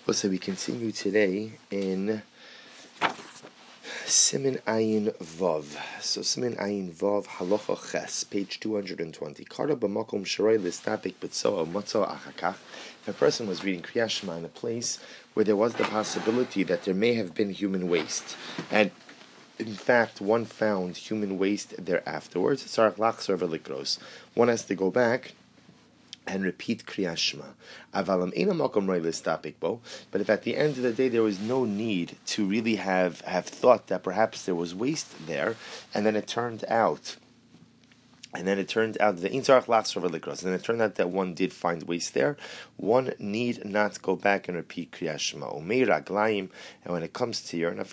Well, so we continue today in Simin Ayin Vav. So Simin Ayin Vav Halacha Ches, page 220. Kara b'makom sharei listapik b'tzoa matzo achakach. If a person was reading Kriyas Shema in a place where there was the possibility that there may have been human waste, and in fact one found human waste there afterwards, tzarach lachzor v'likros. One has to go back and repeat Kriyas Shema. But if at the end of the day there was no need to really have thought that perhaps there was waste there, and then it turned out that that one did find waste there, one need not go back and repeat Kriyas Shema. And when it comes to urine,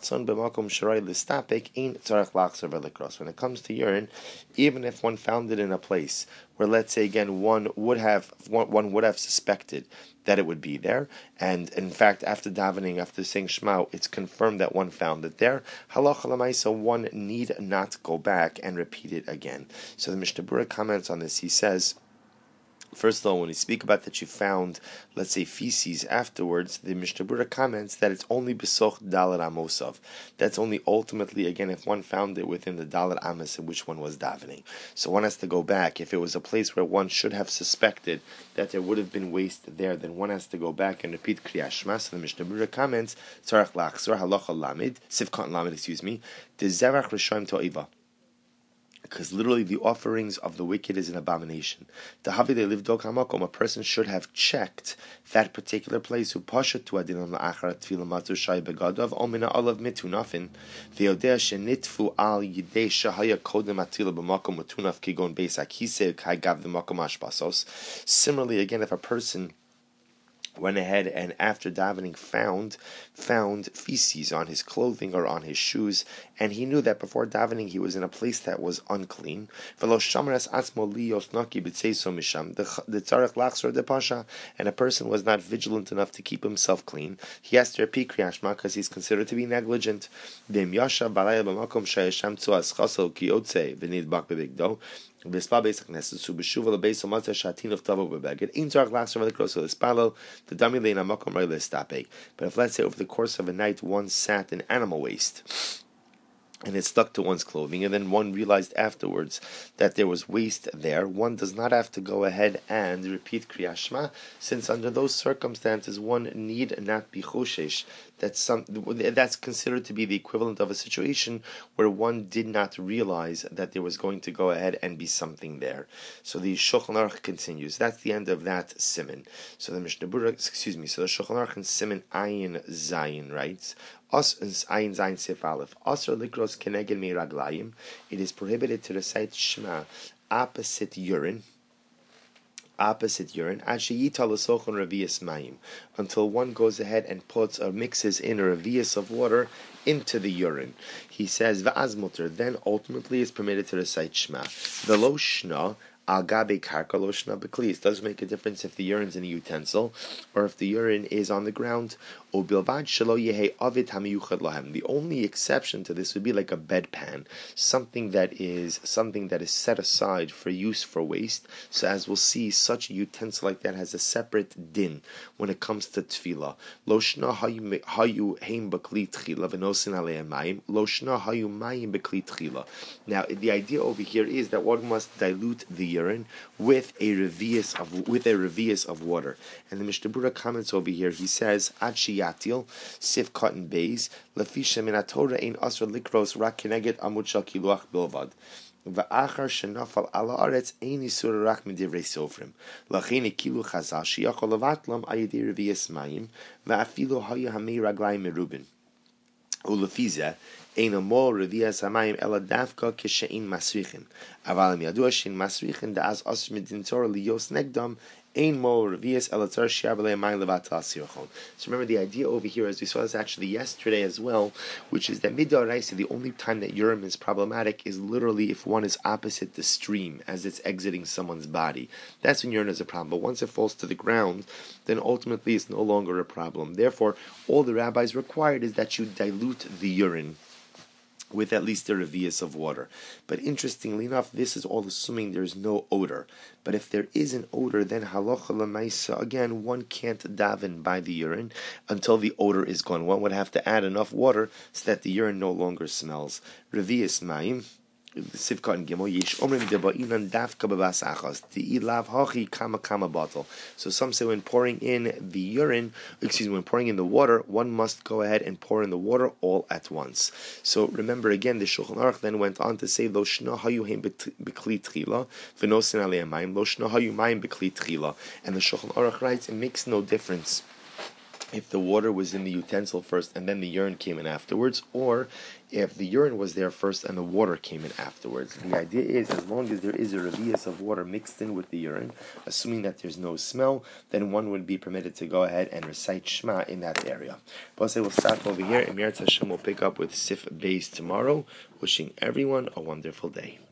when it comes to urine, even if one found it in a place where, let's say again, one would have suspected that it would be there, and in fact, after davening, after saying Shema, it's confirmed that one found it there. Halacha l'maisa, one need not go back and repeat it again. So the Mishnah Berurah comments on this. He says, first of all, when you speak about that you found, let's say, feces afterwards, the Mishnah Berurah comments that it's only besoch dalet amosav. That's only ultimately, again, if one found it within the dalet amos in which one was davening. So one has to go back. If it was a place where one should have suspected that there would have been waste there, then one has to go back and repeat Kriyas Shema. So the Mishnah Berurah comments, tzarach lachzor halacha lamid, sivkot lamid, de zerach rishayim to'iva. Because literally the offerings of the wicked is an abomination. A person should have checked that particular place. Who pasha to adin la'achar tefillah matzur shay begadav omina olav mitunafin ve'odeh shenitfu al yidei shahaya kodem atila b'makom mitunaf kigon beis akise kaigav the makom ashpasos. Similarly, again, if a person went ahead and after davening found feces on his clothing or on his shoes, and he knew that before davening he was in a place that was unclean, and a person was not vigilant enough to keep himself clean, he has to repeat Kriyas Shema because he's considered to be negligent. But if let's say over the course of a night one sat in animal waste and it stuck to one's clothing, and then one realized afterwards that there was waste there, one does not have to go ahead and repeat Kriyas Shema, since under those circumstances one need not be choshesh. That's considered to be the equivalent of a situation where one did not realize that there was going to go ahead and be something there. So the Shulchan Aruch continues. That's the end of that siman. So the Mishnah Berurah, so the Shulchan Aruch in siman Ayin Zayin writes, Ayin Zayin Sif Aleph, Asr likros keneged mi raglayim. It is prohibited to recite Shema opposite urine, until one goes ahead and puts or mixes in a revius of water into the urine. He says, then ultimately is permitted to recite Shema. V'lo shna al gabe karka lo shna b'kli. It does make a difference if the urine is in a utensil or if the urine is on the ground. The only exception to this would be like a bedpan, something that is set aside for use for waste. So as we'll see, such a utensil like that has a separate din when it comes to tefillah. Lo shna hayu heim b'kli tchila v'nosin aleim mayim. Lo shna hayu mayim b'kli tchila. Now the idea over here is that one must dilute the urine with a revius of water. And the Mishnah Berurah comments over here. He says, Ad shiyatil sif cotton bays lefisha min haTorah ein asr likros rak keneged amud shel kiluach bilvad. Va'achar shenafal ala aretz ein isur rak midivrei sofrim. Lacheni kilu chazal sheyachol levatlam ayidei revius mayim va'afilu haya hamei raglayim merubin. Ulefize ein amol revius hamayim ela dafka kishein masrichin. Aval im yadua shein masrichin da'az asr midin Torah liyos negdam. So remember, the idea over here, as we saw this actually yesterday as well, which is that midoraisa, the only time that urine is problematic is literally if one is opposite the stream as it's exiting someone's body. That's when urine is a problem. But once it falls to the ground, then ultimately it's no longer a problem. Therefore, all the rabbis required is that you dilute the urine with at least a revius of water. But interestingly enough, this is all assuming there's no odor. But if there is an odor, then halacha lemaisa, again, one can't daven by the urine until the odor is gone. One would have to add enough water so that the urine no longer smells. Revius mayim. Sivka and Gimel Yish Omrim Deba'inan Dafka Babas Achas Ilav Hachi Kama Kama bottle. So some say when pouring in the urine, when pouring in the water, one must go ahead and pour in the water all at once. So remember again, the Shulchan Aruch then went on to say Lo Shna Hayu Heim B'Kli Tchila V'Nosin Alei Mayim Lo Shna Hayu Mayim B'Kli Tchila. And the Shulchan Aruch writes, it makes no difference if the water was in the utensil first and then the urine came in afterwards, or if the urine was there first and the water came in afterwards. The idea is, as long as there is a revius of water mixed in with the urine, assuming that there's no smell, then one would be permitted to go ahead and recite Shema in that area. But I will stop over here, and Mir Hashem will pick up with Sif Beis tomorrow. Wishing everyone a wonderful day.